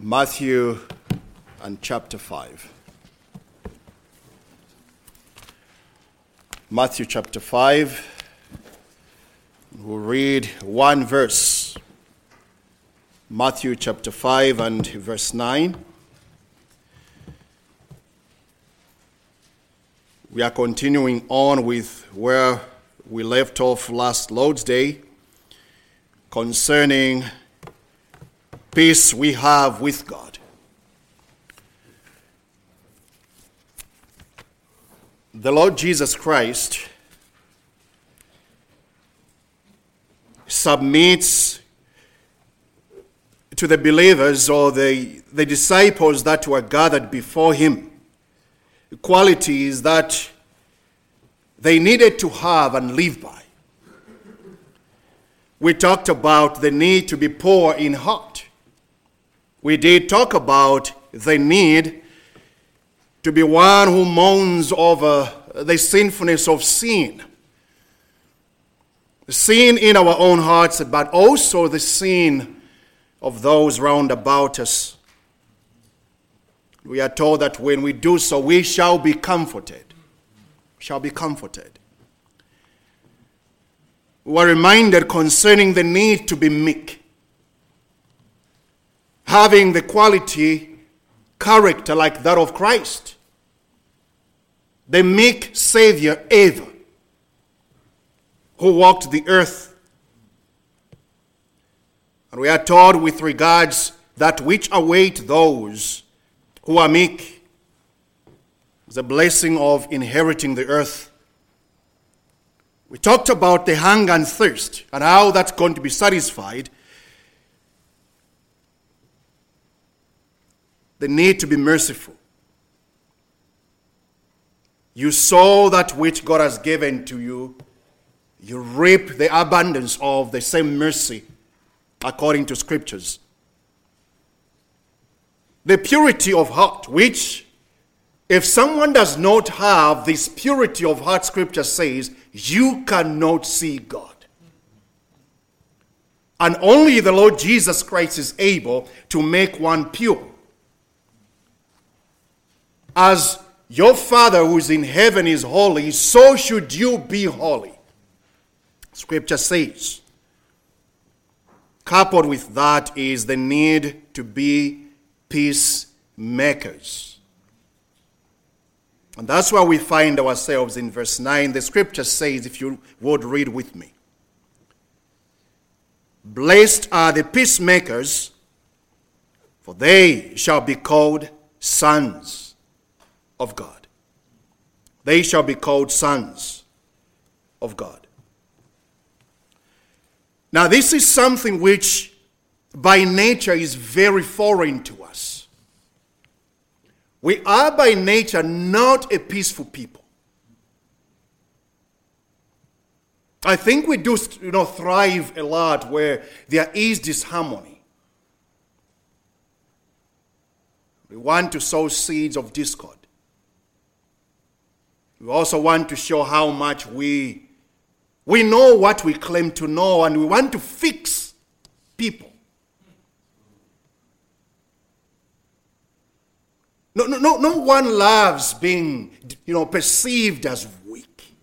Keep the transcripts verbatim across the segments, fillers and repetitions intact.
Matthew and chapter five. Matthew chapter five. We'll read one verse. Matthew chapter five and verse nine. We are continuing on with where we left off last Lord's Day concerning peace we have with God. The Lord Jesus Christ submits to the believers or the, the disciples that were gathered before him qualities that they needed to have and live by. We talked about the need to be poor in heart. We did talk about the need to be one who mourns over the sinfulness of sin. The sin in our own hearts, but also the sin of those round about us. We are told that when we do so, we shall be comforted. Shall be comforted. We were reminded concerning the need to be meek. Having the quality, character like that of Christ. The meek Savior ever, who walked the earth. And we are told with regards that which await those who are meek, the blessing of inheriting the earth. We talked about the hunger and thirst and how that's going to be satisfied. The need to be merciful. You sow that which God has given to you. You reap the abundance of the same mercy according to scriptures. The purity of heart, which if someone does not have this purity of heart, scripture says, you cannot see God. And only the Lord Jesus Christ is able to make one pure. As your Father who is in heaven is holy, so should you be holy. Scripture says. Coupled with that is the need to be peacemakers. And that's where we find ourselves in verse nine. The scripture says, if you would read with me. Blessed are the peacemakers, for they shall be called sons of God. They shall be called sons of God. Now, this is something which by nature is very foreign to us. We are by nature not a peaceful people. I think we do, you know, thrive a lot where there is disharmony. We want to sow seeds of discord. We also want to show how much we, we know what we claim to know, and we want to fix people. No, no, no, no one loves being, you know, perceived as weak.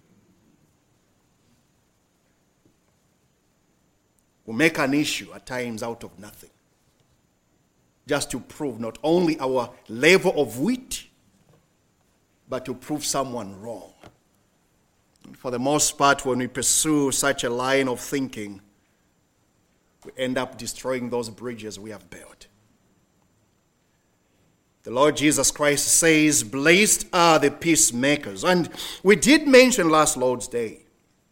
We make an issue at times out of nothing, just to prove not only our level of wit, but to prove someone wrong. And for the most part, when we pursue such a line of thinking, we end up destroying those bridges we have built. The Lord Jesus Christ says, blessed are the peacemakers. And we did mention last Lord's Day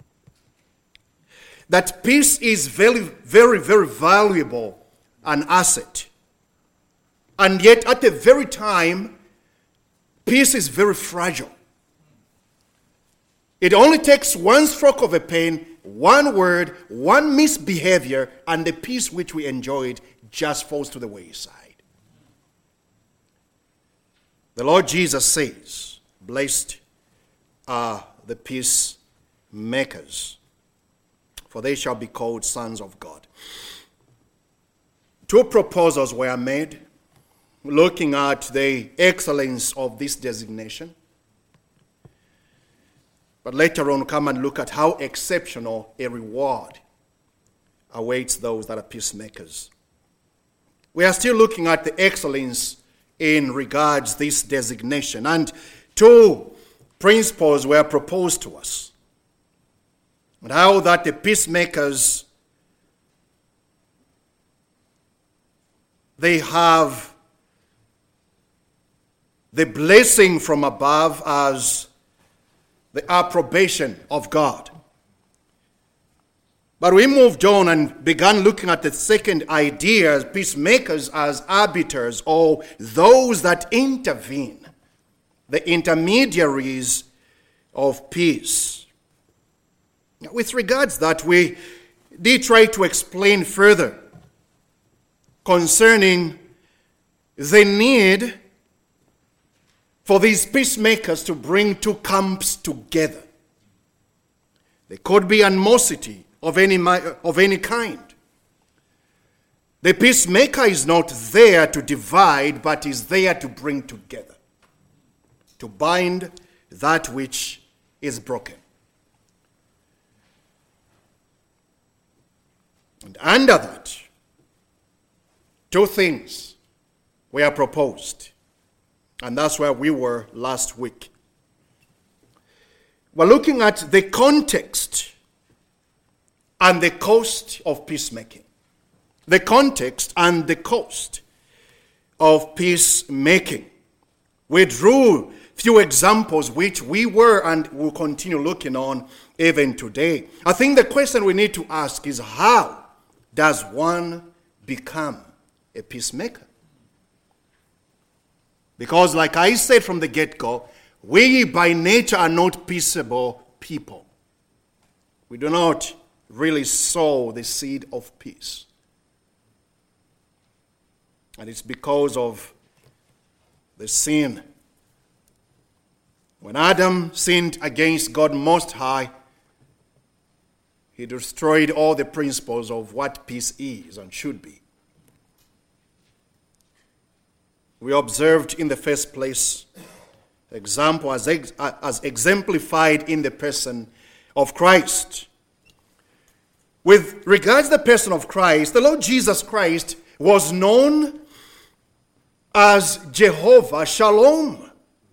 that peace is very, very, very valuable an asset. And yet at the very time, peace is very fragile. It only takes one stroke of a pen, one word, one misbehavior, and the peace which we enjoyed just falls to the wayside. The Lord Jesus says, blessed are the peacemakers, for they shall be called sons of God. Two proposals were made looking at the excellence of this designation. But later on, come and look at how exceptional a reward awaits those that are peacemakers. We are still looking at the excellence in regards this designation. And two principles were proposed to us. And how that the peacemakers, they have the blessing from above as the approbation of God. But we moved on and began looking at the second idea, peacemakers as arbiters, or those that intervene, the intermediaries of peace. With regards to that, we did try to explain further concerning the need for these peacemakers to bring two camps together. There could be animosity of any, of any kind. The peacemaker is not there to divide, but is there to bring together, to bind that which is broken. And under that, two things were proposed. And that's where we were last week. We're looking at the context and the cost of peacemaking. The context and the cost of peacemaking. We drew few examples which we were and will continue looking on even today. I think the question we need to ask is, how does one become a peacemaker? Because like I said from the get-go, we by nature are not peaceable people. We do not really sow the seed of peace. And it's because of the sin. When Adam sinned against God Most High, he destroyed all the principles of what peace is and should be. We observed in the first place example as, ex- as exemplified in the person of Christ. With regards to the person of Christ, the Lord Jesus Christ was known as Jehovah Shalom.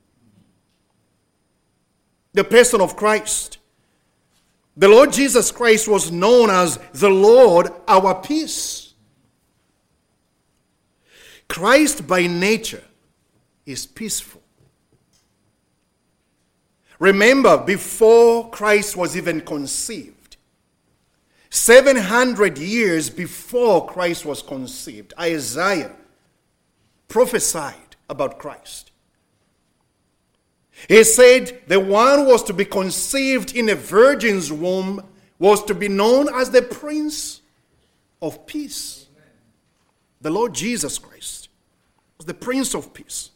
The person of Christ. The Lord Jesus Christ was known as the Lord our peace. Christ by nature is peaceful. Remember, before Christ was even conceived, seven hundred years before Christ was conceived, Isaiah prophesied about Christ. He said the one who was to be conceived in a virgin's womb was to be known as the Prince of Peace. The Lord Jesus Christ was the Prince of Peace.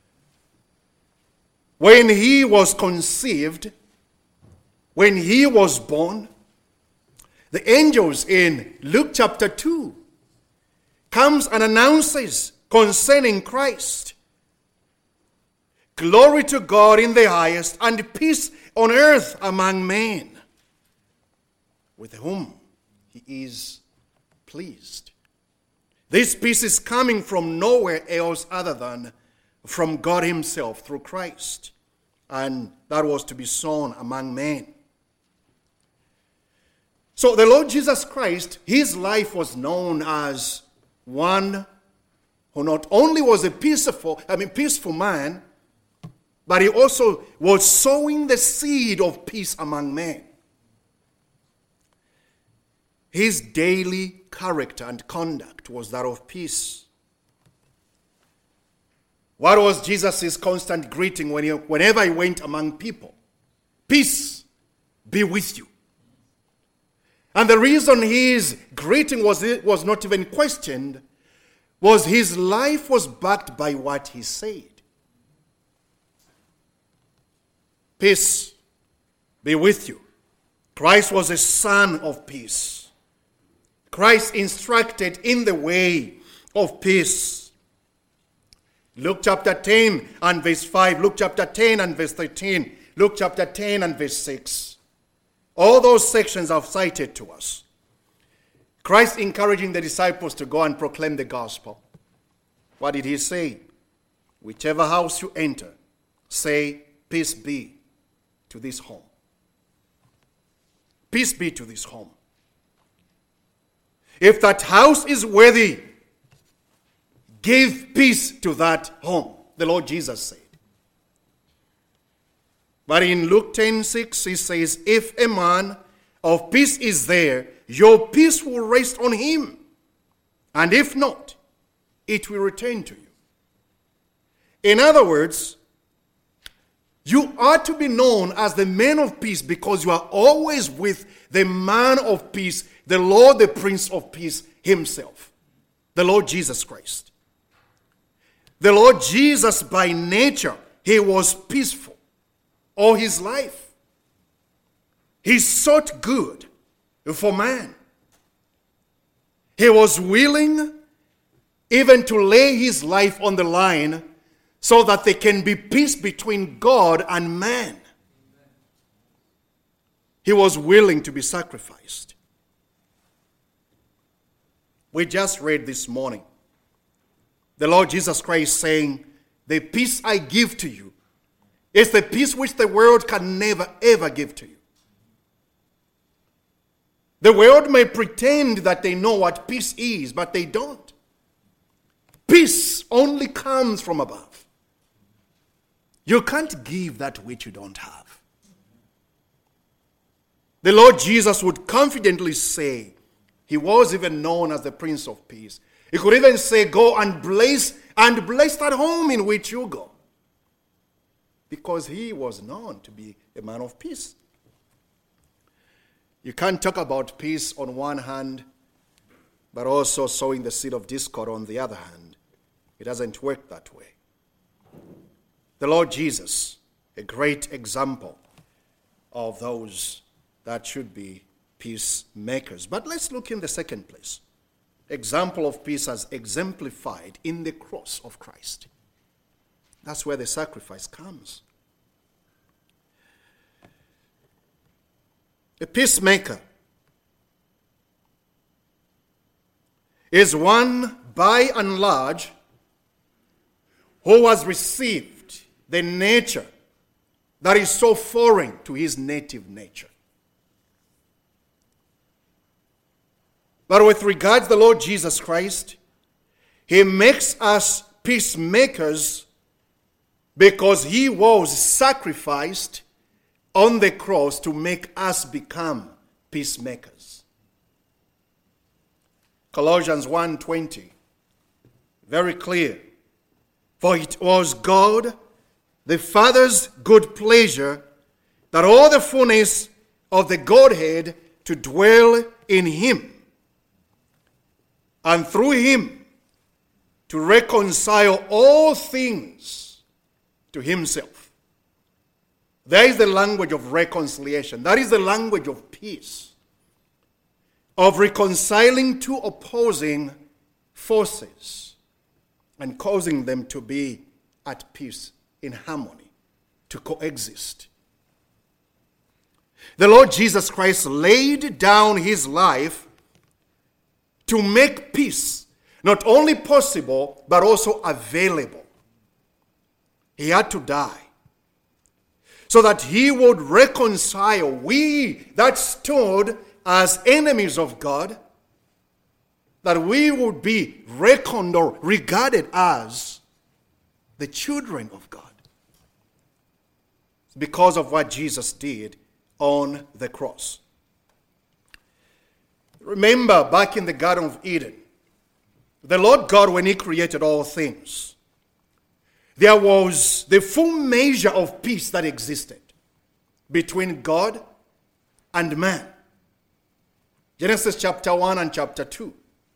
When he was conceived, when he was born, the angels in Luke chapter two comes and announces concerning Christ, glory to God in the highest, and peace on earth among men, with whom he is pleased. This peace is coming from nowhere else other than from God himself through Christ. And that was to be sown among men. So the Lord Jesus Christ, his life was known as one who not only was a peaceful, I mean peaceful man, but he also was sowing the seed of peace among men. His daily character and conduct was that of peace. What was Jesus' constant greeting when he, whenever he went among people? Peace be with you. And the reason his greeting was, was not even questioned was his life was backed by what he said. Peace be with you. Christ was a son of peace. Christ instructed in the way of peace. Luke chapter ten and verse five, Luke chapter ten and verse thirteen, Luke chapter ten and verse six. All those sections are cited to us. Christ encouraging the disciples to go and proclaim the gospel. What did he say? Whichever house you enter, say, peace be to this home. Peace be to this home. If that house is worthy, give peace to that home, the Lord Jesus said. But in Luke ten six, he says, if a man of peace is there, your peace will rest on him. And if not, it will return to you. In other words, you are to be known as the man of peace because you are always with the man of peace, the Lord, the Prince of Peace himself, the Lord Jesus Christ. The Lord Jesus, by nature, he was peaceful all his life. He sought good for man. He was willing even to lay his life on the line so that there can be peace between God and man. He was willing to be sacrificed. We just read this morning the Lord Jesus Christ saying, the peace I give to you is the peace which the world can never ever give to you. The world may pretend that they know what peace is, but they don't. Peace only comes from above. You can't give that which you don't have. The Lord Jesus would confidently say, he was even known as the Prince of Peace. He could even say, go and bless, and bless that home in which you go. Because he was known to be a man of peace. You can't talk about peace on one hand, but also sowing the seed of discord on the other hand. It doesn't work that way. The Lord Jesus, a great example of those that should be peacemakers. But let's look in the second place. Example of peace as exemplified in the cross of Christ. That's where the sacrifice comes. A peacemaker is one, by and large, who has received the nature that is so foreign to his native nature. But with regards to the Lord Jesus Christ, he makes us peacemakers because he was sacrificed on the cross to make us become peacemakers. Colossians one twenty, very clear. For it was God, the Father's good pleasure, that all the fullness of the Godhead to dwell in him, and through him to reconcile all things to himself. There is the language of reconciliation. That is the language of peace, of reconciling two opposing forces and causing them to be at peace, in harmony, to coexist. The Lord Jesus Christ laid down his life to make peace not only possible, but also available. He had to die so that he would reconcile we that stood as enemies of God, that we would be reckoned or regarded as the children of God because of what Jesus did on the cross. Remember, back in the Garden of Eden, the Lord God, when he created all things, there was the full measure of peace that existed between God and man. Genesis chapter one and chapter two.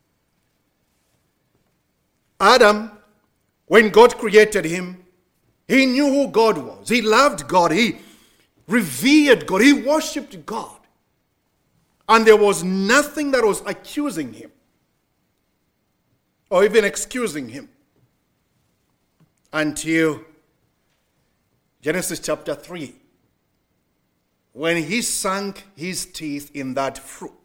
Adam, when God created him, he knew who God was. He loved God. He revered God. He worshipped God. And there was nothing that was accusing him or even excusing him. until Genesis chapter three, when he sunk his teeth in that fruit.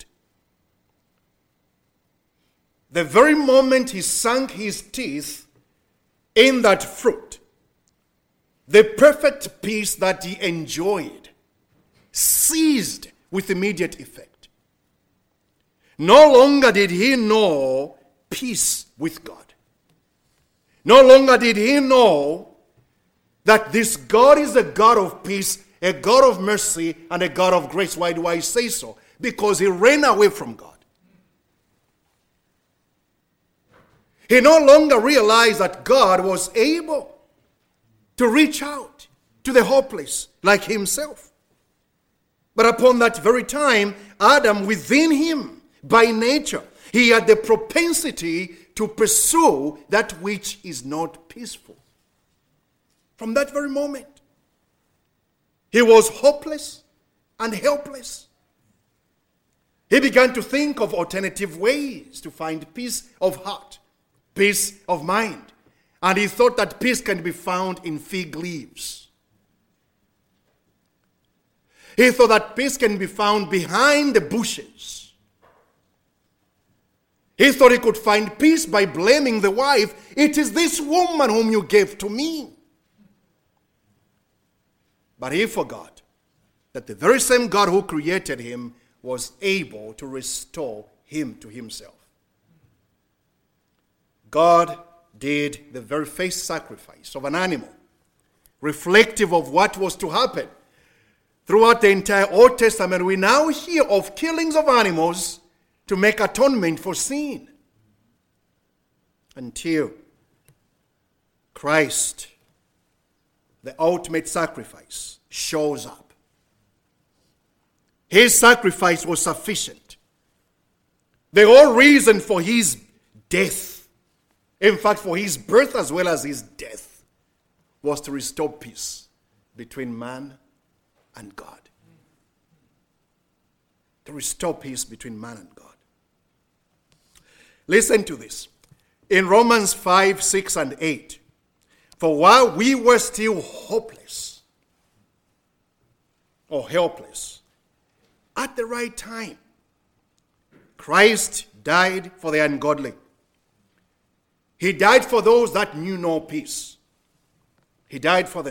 The very moment he sunk his teeth in that fruit, the perfect peace that he enjoyed ceased with immediate effect. No longer did he know peace with God. No longer did he know that this God is a God of peace, a God of mercy, and a God of grace. Why do I say so? Because he ran away from God. He no longer realized that God was able to reach out to the hopeless like himself. But upon that very time, Adam, within him, by nature, he had the propensity to pursue that which is not peaceful. From that very moment, he was hopeless and helpless. He began to think of alternative ways to find peace of heart, peace of mind. And he thought that peace can be found in fig leaves. He thought that peace can be found behind the bushes. He thought he could find peace by blaming the wife. It is this woman whom you gave to me. But he forgot that the very same God who created him was able to restore him to himself. God did the very first sacrifice of an animal, reflective of what was to happen. Throughout the entire Old Testament, we now hear of killings of animals to make atonement for sin. Until Christ, the ultimate sacrifice, shows up. His sacrifice was sufficient. The whole reason for his death, in fact for his birth as well as his death, was to restore peace between man and God. To restore peace between man and God. Listen to this. In Romans five, six, and eight, for while we were still hopeless or helpless, at the right time, Christ died for the ungodly. He died for those that knew no peace. He died for them.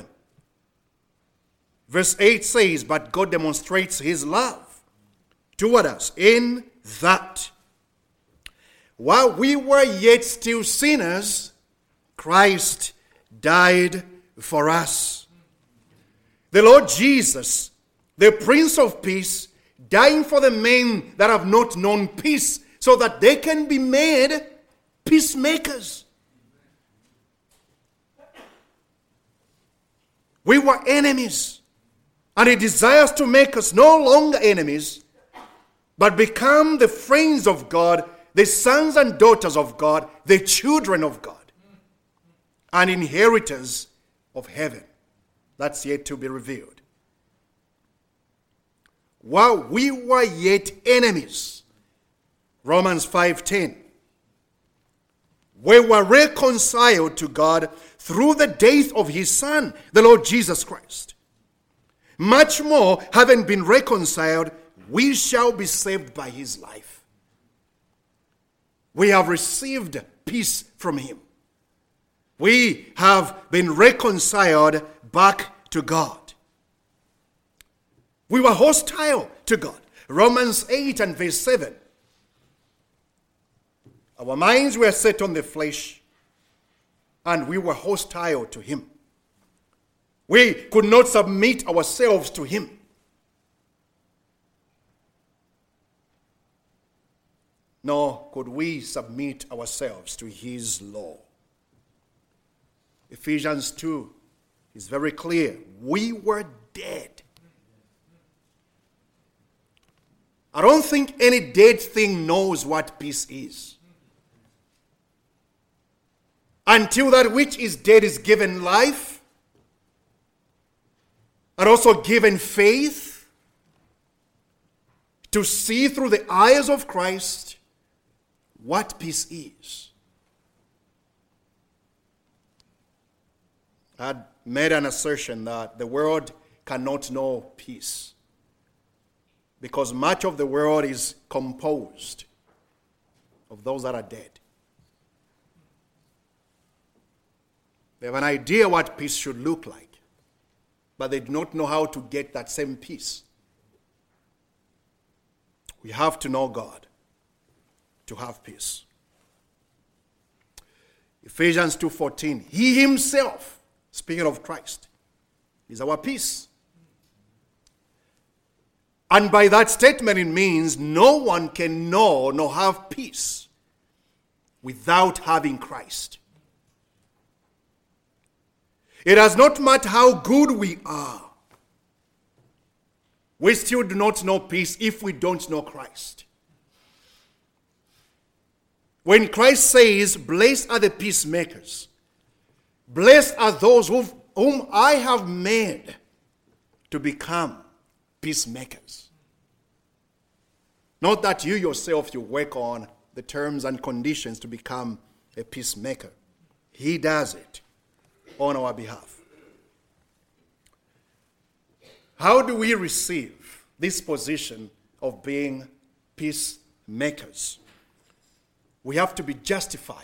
Verse eight says, but God demonstrates his love toward us in that while we were yet still sinners, Christ died for us. The Lord Jesus, the Prince of Peace, dying for the men that have not known peace, so that they can be made peacemakers. We were enemies, and he desires to make us no longer enemies, but become the friends of God, the sons and daughters of God, the children of God, and inheritors of heaven. That's yet to be revealed. While we were yet enemies, Romans five ten, we were reconciled to God through the death of his Son, the Lord Jesus Christ. Much more, having been reconciled, we shall be saved by his life. We have received peace from him. We have been reconciled back to God. We were hostile to God. Romans eight and verse seven. Our minds were set on the flesh, and we were hostile to him. We could not submit ourselves to him. Nor could we submit ourselves to his law. Ephesians two is very clear. We were dead. I don't think any dead thing knows what peace is. Until that which is dead is given life, and also given faith to see through the eyes of Christ what peace is. I had made an assertion that the world cannot know peace because much of the world is composed of those that are dead. They have an idea what peace should look like, but they do not know how to get that same peace. We have to know God to have peace. Ephesians two fourteen, He Himself, speaking of Christ, is our peace. And by that statement, it means no one can know nor have peace without having Christ. It does not matter how good we are. We still do not know peace if we don't know Christ. When Christ says, blessed are the peacemakers, blessed are those who've, whom I have made to become peacemakers. Not that you yourself, you work on the terms and conditions to become a peacemaker. He does it on our behalf. How do we receive this position of being peacemakers? We have to be justified.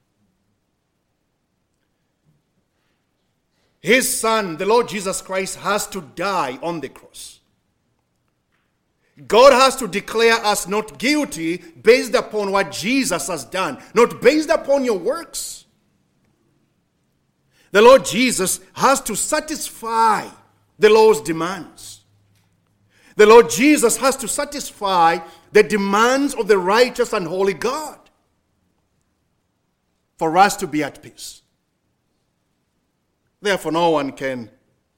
His Son, the Lord Jesus Christ, has to die on the cross. God has to declare us not guilty based upon what Jesus has done, not based upon your works. The Lord Jesus has to satisfy the law's demands. The Lord Jesus has to satisfy the demands of the righteous and holy God for us to be at peace. Therefore, no one can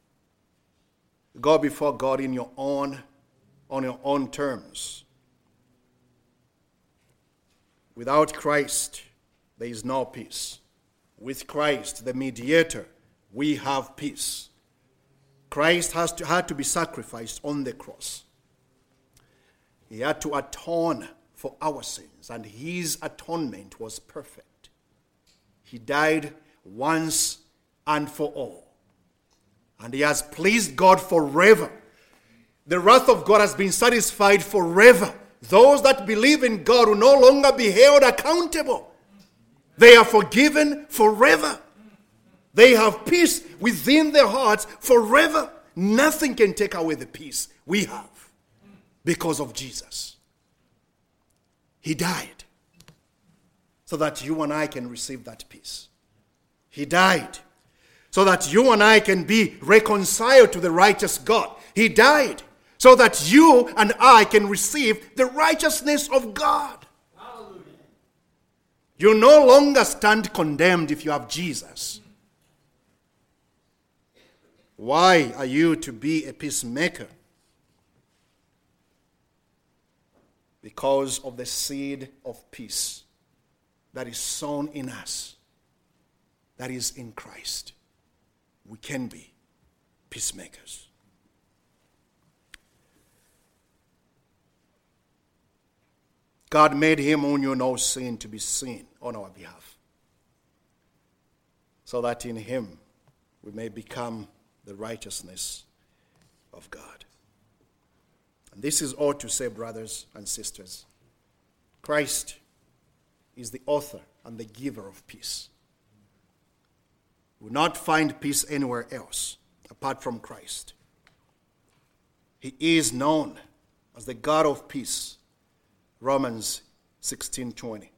go before God in your own, on your own terms. Without Christ, there is no peace. With Christ, the mediator, we have peace. Christ has to, had to be sacrificed on the cross. He had to atone for our sins, and his atonement was perfect. He died once and for all. And he has pleased God forever. The wrath of God has been satisfied forever. Those that believe in God will no longer be held accountable. They are forgiven forever. They have peace within their hearts forever. Nothing can take away the peace we have because of Jesus. He died so that you and I can receive that peace. He died so that you and I can be reconciled to the righteous God. He died so that you and I can receive the righteousness of God. Hallelujah. You no longer stand condemned if you have Jesus. Why are you to be a peacemaker? Because of the seed of peace that is sown in us, that is in Christ. We can be peacemakers. God made him who knew no sin to be sin on our behalf, so that in him we may become the righteousness of God. And this is all to say, brothers and sisters, Christ is the author and the giver of peace. We will not find peace anywhere else apart from Christ. He is known as the God of peace. Romans sixteen twenty.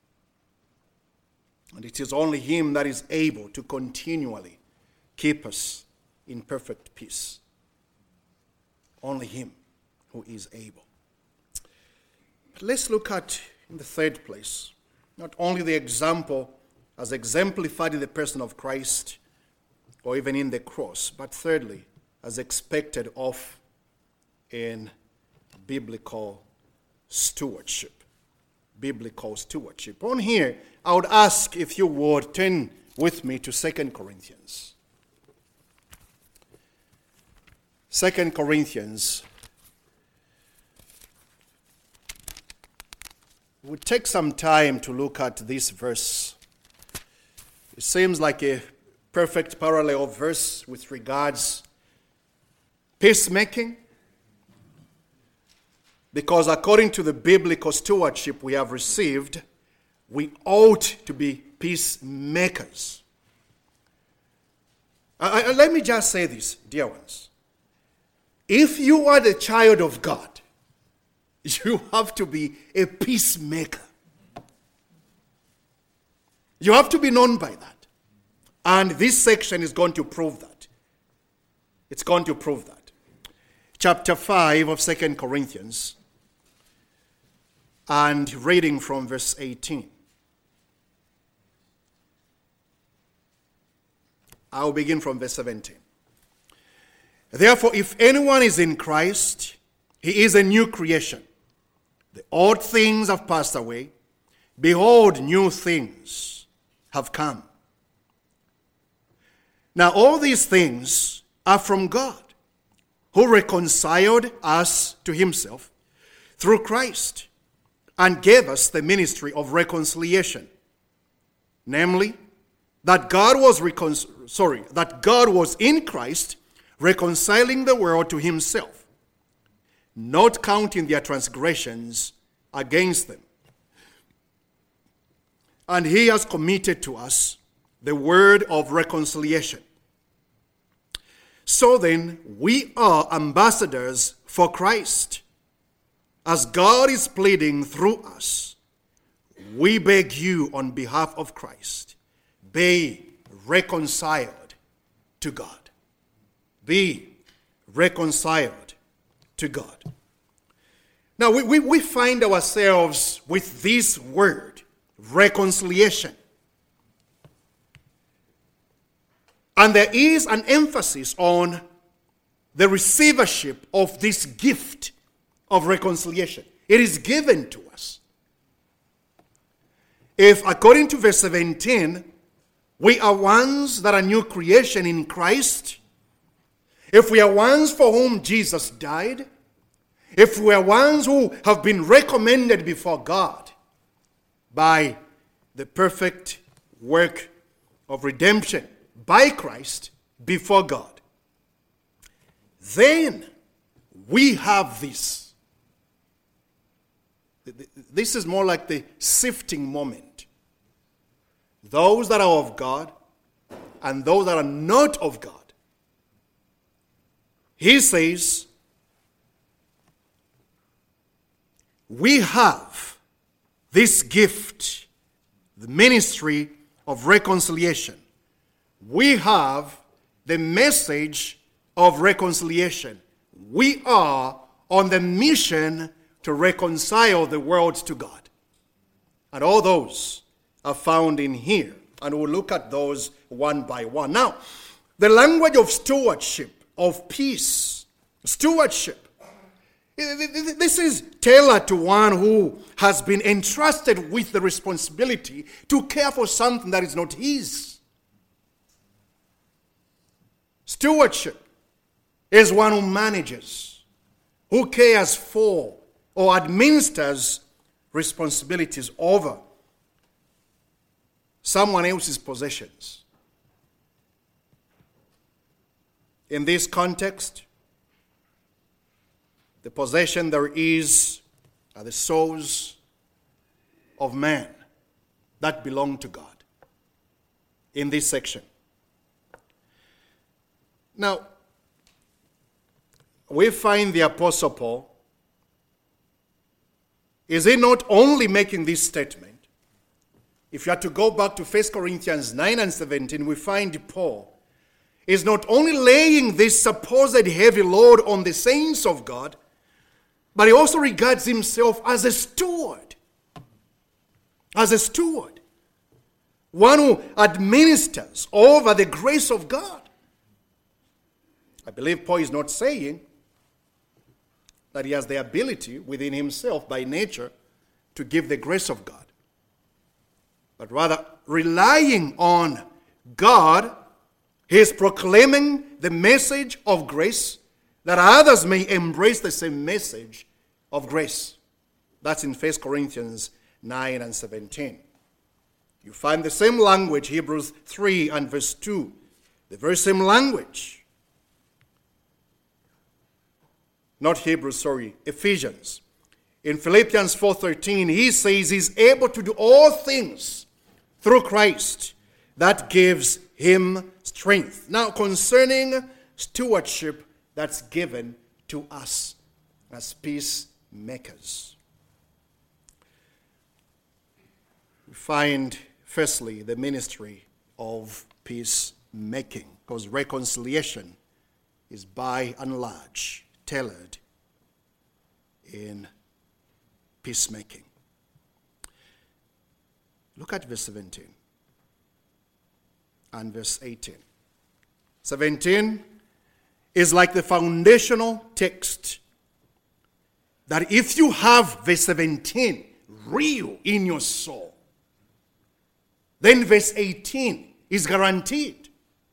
And it is only him that is able to continually keep us in perfect peace. Only him who is able. But let's look at, in the third place, not only the example as exemplified in the person of Christ or even in the cross, but thirdly, as expected of in biblical stewardship. Biblical stewardship. On here, I would ask if you would turn with me to Second Corinthians. Second Corinthians. We'll take some time to look at this verse. It seems like a perfect parallel verse with regards peacemaking, because according to the biblical stewardship we have received, we ought to be peacemakers. I, I, let me just say this, dear ones. If you are the child of God, you have to be a peacemaker. You have to be known by that. And this section is going to prove that. It's going to prove that. Chapter five of Second Corinthians, and reading from verse eighteen. I'll begin from verse seventeen. Therefore, if anyone is in Christ, he is a new creation. The old things have passed away. Behold, new things have come. Now, all these things are from God, who reconciled us to himself through Christ and gave us the ministry of reconciliation. Namely, that God was recon- sorry, that God was in Christ reconciling the world to himself, not counting their transgressions against them. And he has committed to us the word of reconciliation. So then, we are ambassadors for Christ. As God is pleading through us, we beg you on behalf of Christ, be reconciled to God. Be reconciled to God. Now, we, we, we find ourselves with this word, reconciliation. And there is an emphasis on the receivership of this gift of reconciliation. It is given to us. If, according to verse seventeen, we are ones that are new creation in Christ, if we are ones for whom Jesus died, if we are ones who have been recommended before God by the perfect work of redemption by Christ before God, then we have this. This is more like the sifting moment. Those that are of God and those that are not of God. He says, we have this gift, the ministry of reconciliation. We have the message of reconciliation. We are on the mission to reconcile the world to God. And all those are found in here. And we'll look at those one by one. Now, the language of stewardship, of peace, stewardship. This is tailored to one who has been entrusted with the responsibility to care for something that is not his. Stewardship is one who manages, who cares for or administers responsibilities over someone else's possessions. In this context, the possession there is are the souls of man that belong to God in this section. Now, we find the Apostle Paul, is he not only making this statement? If you had to go back to First Corinthians nine and seventeen, we find Paul is not only laying this supposed heavy load on the saints of God, but he also regards himself as a steward. As a steward. One who administers over the grace of God. I believe Paul is not saying that he has the ability within himself by nature to give the grace of God, but rather relying on God, he is proclaiming the message of grace that others may embrace the same message of grace. That's in First Corinthians nine and seventeen. You find the same language, Hebrews three and verse two, The very same language. Not Hebrews, sorry, Ephesians. In Philippians four thirteen, he says he's able to do all things through Christ that gives him strength. Now, concerning stewardship that's given to us as peacemakers. We find, firstly, the ministry of peacemaking, because reconciliation is by and large tailored in peacemaking. Look at verse seventeen and verse eighteen. seventeen is like the foundational text that if you have verse seventeen real in your soul, then verse eighteen is guaranteed.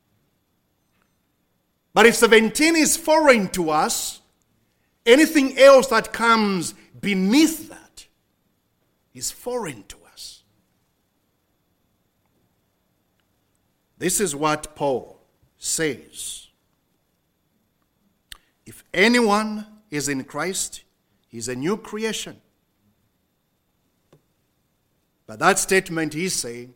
But if seventeen is foreign to us, anything else that comes beneath that is foreign to us. This is what Paul says. If anyone is in Christ, he's a new creation. By that statement, he's saying,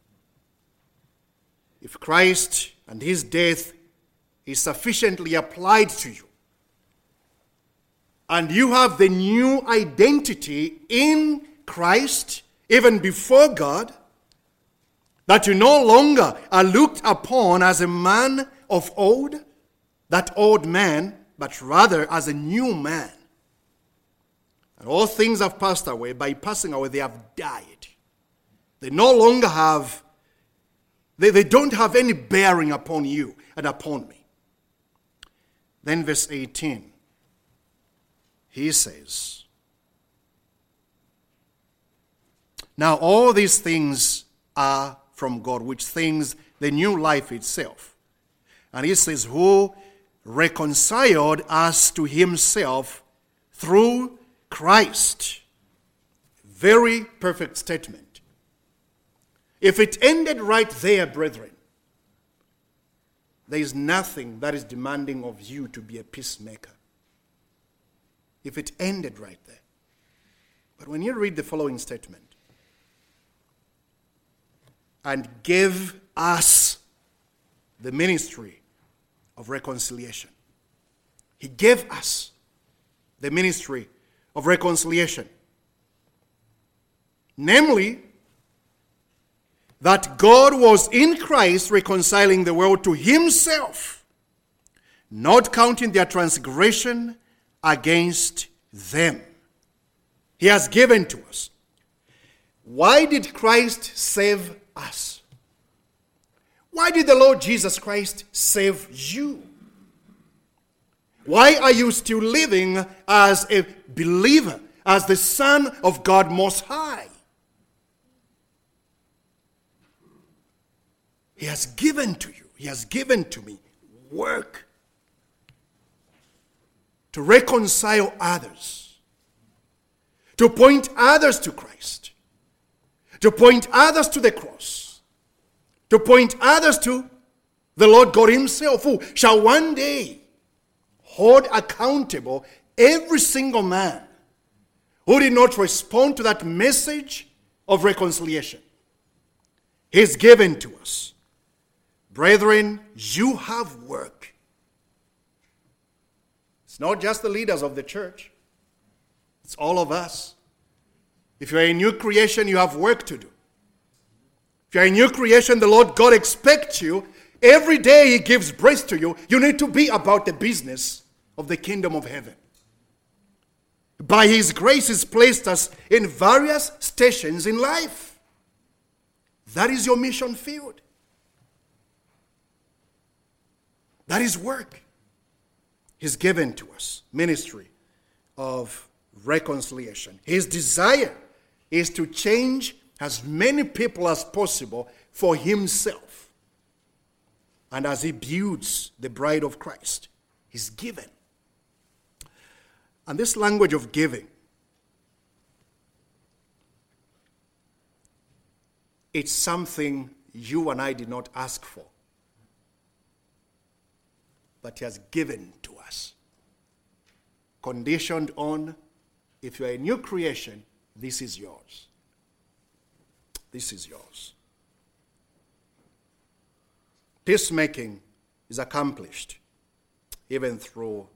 if Christ and his death is sufficiently applied to you, and you have the new identity in Christ, even before God, that you no longer are looked upon as a man of old, that old man, but rather as a new man. And all things have passed away. By passing away, they have died. They no longer have, they, they don't have any bearing upon you and upon me. Then verse eighteen, he says, now all these things are from God, which things the new life itself. And he says, who reconciled us to himself through Christ. Very perfect statement. If it ended right there, brethren, there is nothing that is demanding of you to be a peacemaker. If it ended right there. But when you read the following statement, and gave us the ministry of reconciliation. He gave us the ministry of reconciliation. Namely, that God was in Christ reconciling the world to himself, not counting their transgression against them. He has given to us. Why did Christ save us? Why did the Lord Jesus Christ save you? Why are you still living as a believer, as the Son of God Most High? He has given to you, he has given to me work to reconcile others, to point others to Christ, to point others to the cross, to point others to the Lord God himself, who shall one day hold accountable every single man who did not respond to that message of reconciliation. He's given to us. Brethren, you have work. It's not just the leaders of the church. It's all of us. If you're a new creation, you have work to do. If you're a new creation, the Lord God expects you. Every day he gives breath to you. You need to be about the business of the kingdom of heaven. By his grace, he's placed us in various stations in life. That is your mission field. That is work. He's given to us ministry of reconciliation. His desire is to change as many people as possible for himself. And as he builds the bride of Christ, he's given. And this language of giving, it's something you and I did not ask for. but he has given to us. Conditioned on, if you are a new creation, this is yours. This is yours. Peacemaking is accomplished even through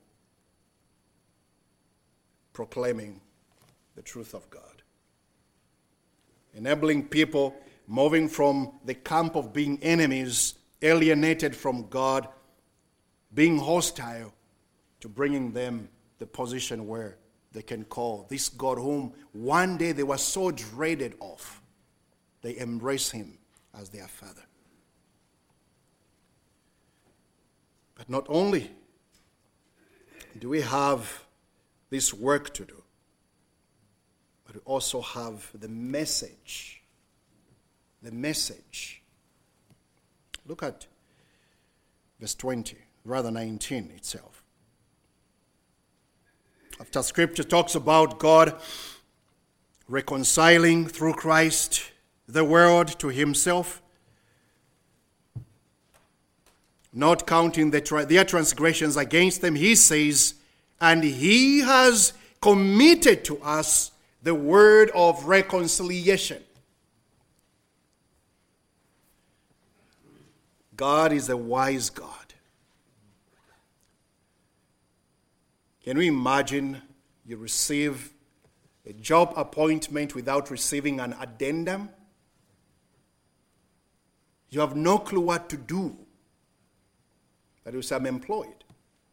proclaiming the truth of God. Enabling people moving from the camp of being enemies, alienated from God, being hostile, to bringing them the position where they can call this God whom one day they were so dreaded of, they embrace him as their Father. But not only do we have this work to do, but we also have the message. The message. Look at verse twenty, rather nineteen itself. After Scripture talks about God reconciling through Christ the world to himself, not counting the tra- their transgressions against them, he says, and he has committed to us the word of reconciliation. God is a wise God. Can you imagine you receive a job appointment without receiving an addendum? You have no clue what to do. That you say, I'm employed.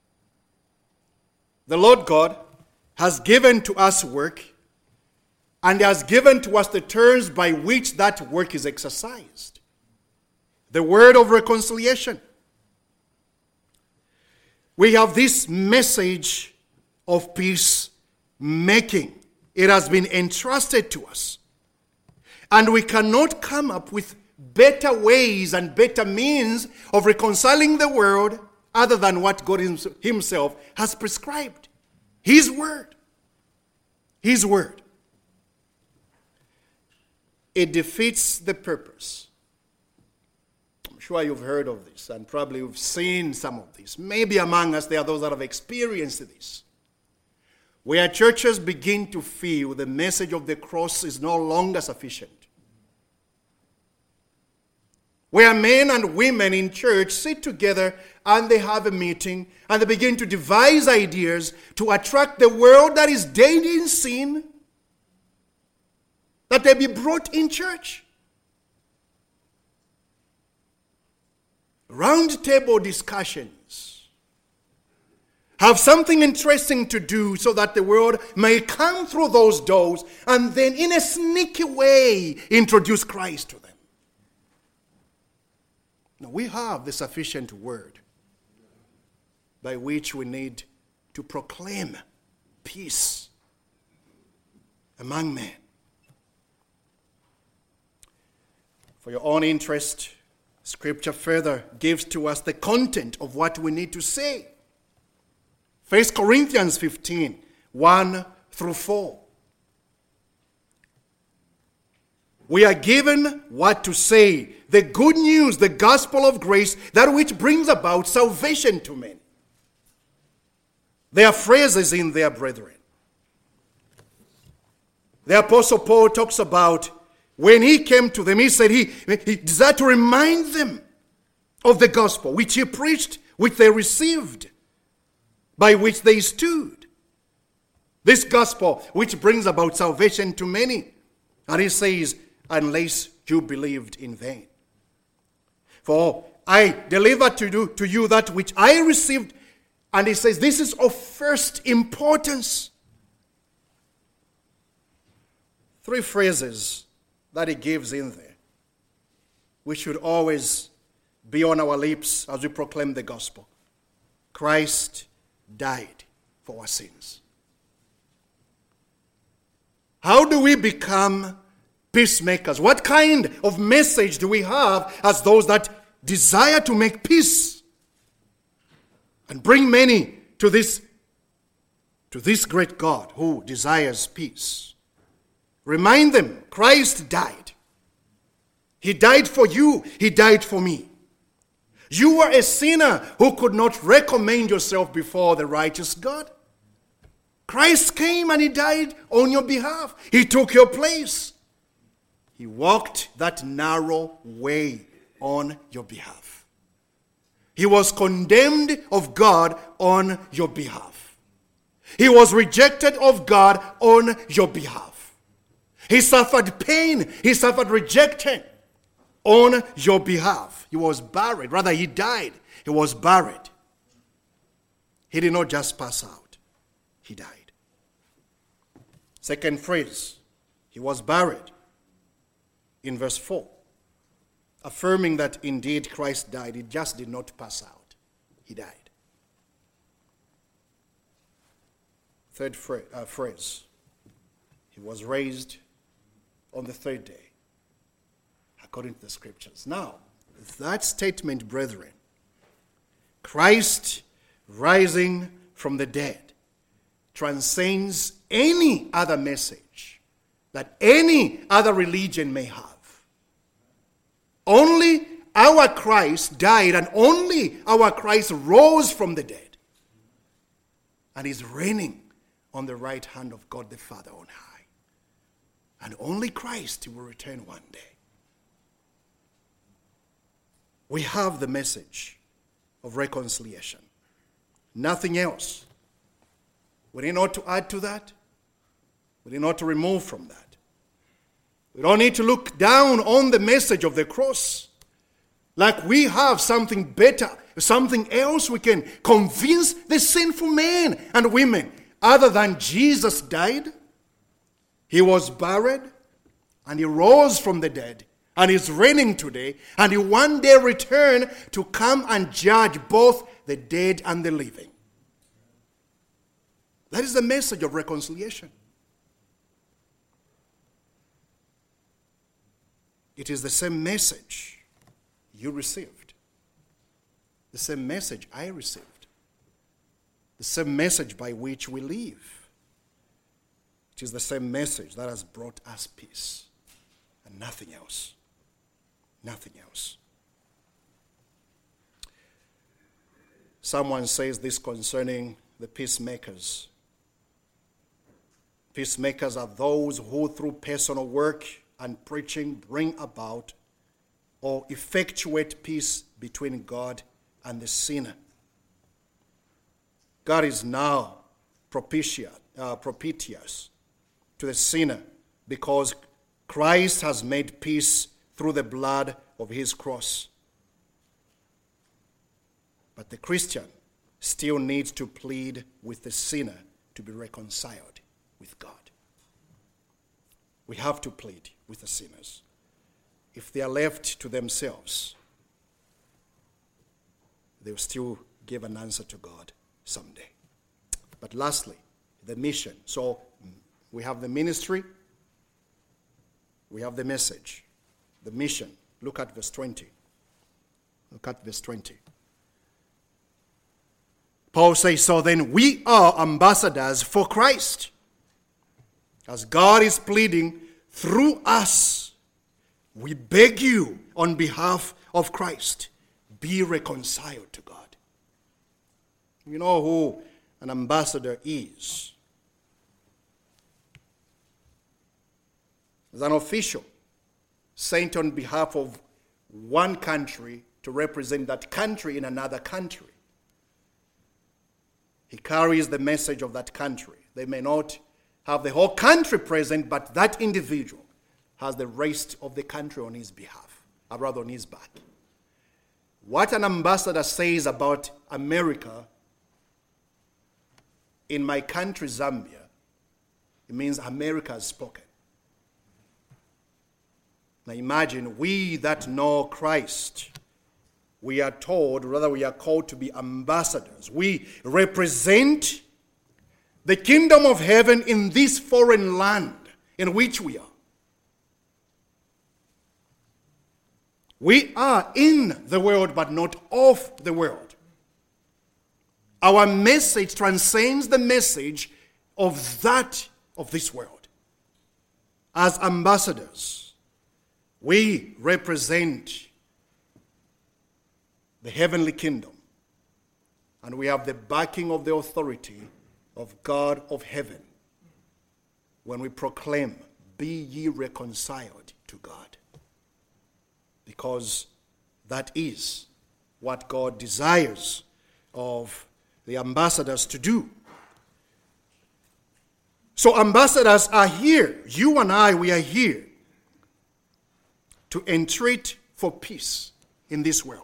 The Lord God has given to us work, and has given to us the terms by which that work is exercised. The word of reconciliation. We have this message of peace making. It has been entrusted to us. And we cannot come up with better ways and better means of reconciling the world other than what God himself has prescribed. His word. His word. It defeats the purpose. I'm sure you've heard of this, and probably you've seen some of this. Maybe among us there are those that have experienced this. Where churches begin to feel the message of the cross is no longer sufficient. Where men and women in church sit together and they have a meeting and they begin to devise ideas to attract the world that is dead in sin, that they be brought in church. Round table discussions. Have something interesting to do so that the world may come through those doors and then in a sneaky way introduce Christ to them. Now we have the sufficient word by which we need to proclaim peace among men. For your own interest, Scripture further gives to us the content of what we need to say. First Corinthians fifteen, one through four. We are given what to say, the good news, the gospel of grace, that which brings about salvation to men. There are phrases in there, brethren. The Apostle Paul talks about when he came to them, he said he, he desired to remind them of the gospel which he preached, which they received, by which they stood. This gospel which brings about salvation to many. And he says, unless you believed in vain. For I delivered to you, to you that which I received. And he says, this is of first importance. Three phrases that he gives in there, which should always be on our lips as we proclaim the gospel. Christ died for our sins. How do we become peacemakers? What kind of message do we have as those that desire to make peace and bring many to this, to this great God who desires peace? Remind them, Christ died. He died for you. He died for me. You were a sinner who could not recommend yourself before the righteous God. Christ came and he died on your behalf. He took your place. He walked that narrow way on your behalf. He was condemned of God on your behalf. He was rejected of God on your behalf. He suffered pain. He suffered rejection on your behalf. He was buried. Rather, he died. He was buried. He did not just pass out. He died. Second phrase, he was buried in verse four, affirming that indeed Christ died. He just did not pass out. He died. Third phrase, uh, phrase, he was raised on the third day, according to the scriptures. Now, that statement, brethren, Christ rising from the dead, transcends any other message that any other religion may have. Only our Christ died, and only our Christ rose from the dead and is reigning on the right hand of God the Father on high. And only Christ will return one day. We have the message of reconciliation. Nothing else. We need not to add to that. We need not to remove from that. We don't need to look down on the message of the cross like we have something better, something else we can convince the sinful men and women other than Jesus died, he was buried, and he rose from the dead, and is reigning today, and he one day return to come and judge both the dead and the living. That is the message of reconciliation. It is the same message you received. The same message I received. The same message by which we live. It is the same message that has brought us peace. And nothing else. Nothing else. Someone says this concerning the peacemakers. Peacemakers are those who through personal work and preaching bring about or effectuate peace between God and the sinner. God is now propitious, uh, propitious to the sinner because Christ has made peace through the blood of his cross. But the Christian still needs to plead with the sinner to be reconciled with God. We have to plead with the sinners. If they are left to themselves, they will still give an answer to God someday. But lastly, the mission. So we have the ministry, we have the message, the mission. Look at verse twenty. Look at verse twenty. Paul says, so then we are ambassadors for Christ. As God is pleading through us, we beg you on behalf of Christ, be reconciled to God. You know who an ambassador is? As an official sent on behalf of one country to represent that country in another country. He carries the message of that country. They may not have the whole country present, but that individual has the rest of the country on his behalf, or rather on his back. What an ambassador says about America in my country, Zambia, it means America has spoken. Now imagine, we that know Christ, we are told, rather we are called to be ambassadors. We represent the kingdom of heaven in this foreign land in which we are. We are in the world, but not of the world. Our message transcends the message of that of this world. As ambassadors, we represent the heavenly kingdom, and we have the backing of the authority of God of heaven when we proclaim, "Be ye reconciled to God," because that is what God desires of the ambassadors to do. So ambassadors are here. You and I, we are here to entreat for peace in this world.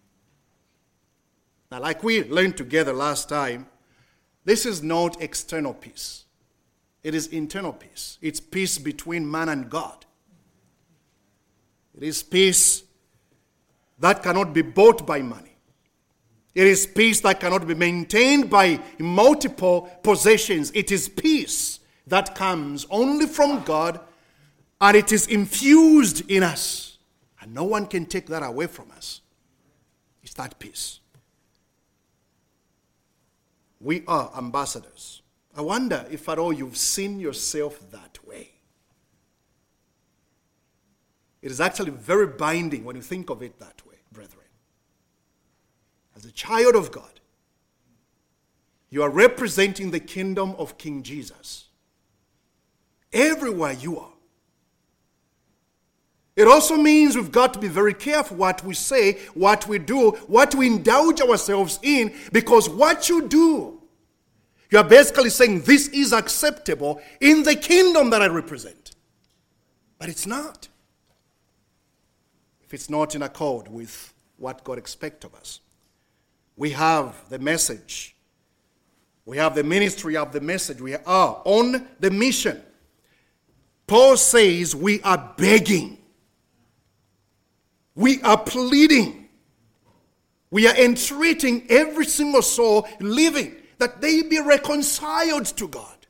Now, like we learned together last time, this is not external peace. It is internal peace. It's peace between man and God. It is peace that cannot be bought by money. It is peace that cannot be maintained by multiple possessions. It is peace that comes only from God, and it is infused in us. And no one can take that away from us. It's that peace. We are ambassadors. I wonder if at all you've seen yourself that way. It is actually very binding when you think of it that way, brethren. As a child of God, you are representing the kingdom of King Jesus everywhere you are. It also means we've got to be very careful what we say, what we do, what we indulge ourselves in, because what you do, you are basically saying this is acceptable in the kingdom that I represent. But it's not. If it's not in accord with what God expects of us. We have the message. We have the ministry of the message. We are on the mission. Paul says we are begging. We are pleading. We are entreating every single soul living that they be reconciled to God.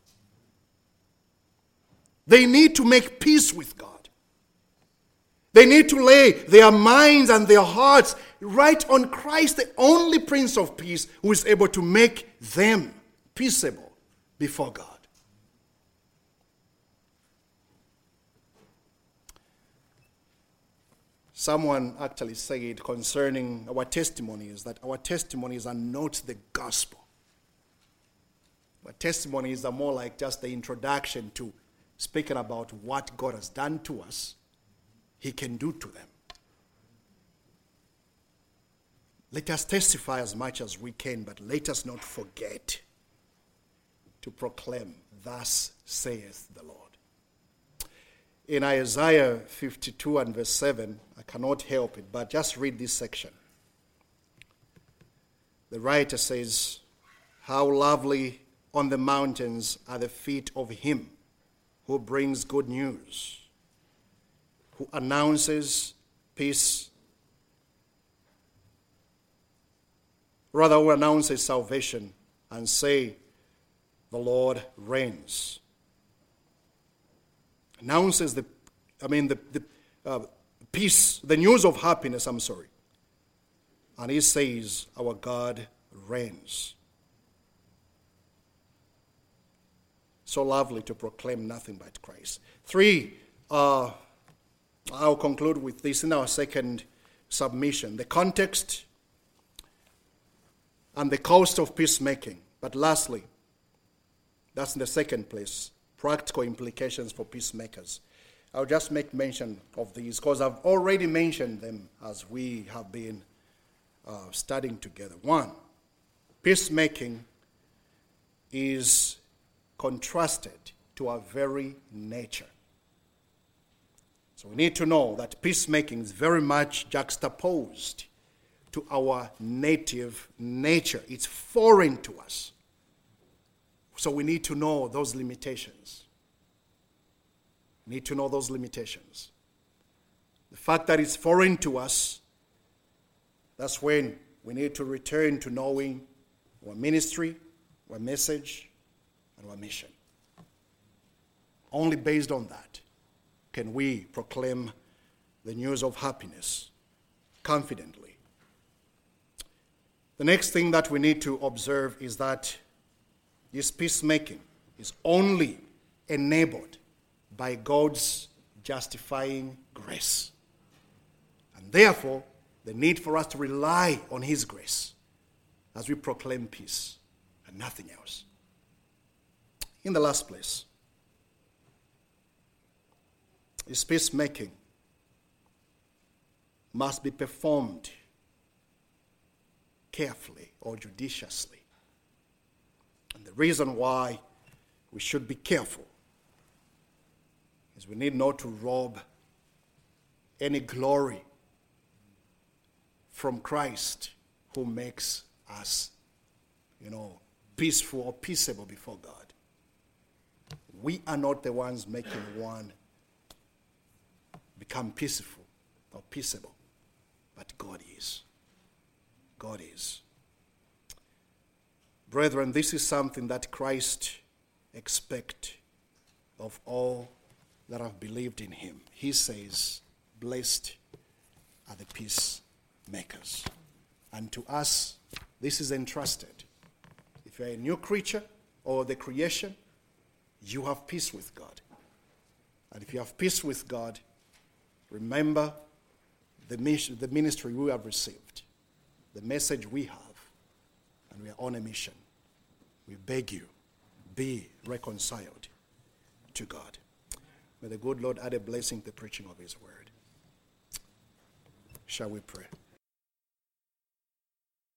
They need to make peace with God. They need to lay their minds and their hearts right on Christ, the only Prince of Peace, who is able to make them peaceable before God. Someone actually said concerning our testimonies that our testimonies are not the gospel. Our testimonies are more like just the introduction to speaking about what God has done to us, He can do to them. Let us testify as much as we can, but let us not forget to proclaim, "Thus saith the Lord." In Isaiah fifty-two and verse seven, I cannot help it, but just read this section. The writer says, "How lovely on the mountains are the feet of him who brings good news, who announces peace, rather who announces salvation and say, the Lord reigns." Announces the, I mean, the, the uh, peace, the news of happiness, I'm sorry. And he says, our God reigns. So lovely to proclaim nothing but Christ. Three, uh, I'll conclude with this in our second submission. The context and the cost of peacemaking. But lastly, that's in the second place, practical implications for peacemakers. I'll just make mention of these because I've already mentioned them as we have been uh, studying together. One, peacemaking is contrasted to our very nature. So we need to know that peacemaking is very much juxtaposed to our native nature. It's foreign to us. So we need to know those limitations. We need to know those limitations. The fact that it's foreign to us, that's when we need to return to knowing our ministry, our message, and our mission. Only based on that can we proclaim the news of happiness confidently. The next thing that we need to observe is that this peacemaking is only enabled by God's justifying grace. And therefore, The need for us to rely on his grace as we proclaim peace and nothing else. In the last place, is peacemaking must be performed carefully or judiciously. And the reason why we should be careful is we need not to rob any glory from Christ, who makes us, you know, peaceful or peaceable before God. We are not the ones making one become peaceful or peaceable, but God is. God is. Brethren, this is something that Christ expects of all that have believed in him. He says, blessed are the peacemakers. And to us, this is entrusted. If you're a new creature or the creation, you have peace with God. And if you have peace with God, remember the mission, the ministry we have received, the message we have, and we are on a mission. We beg you, be reconciled to God. May the good Lord add a blessing to the preaching of his word. Shall we pray?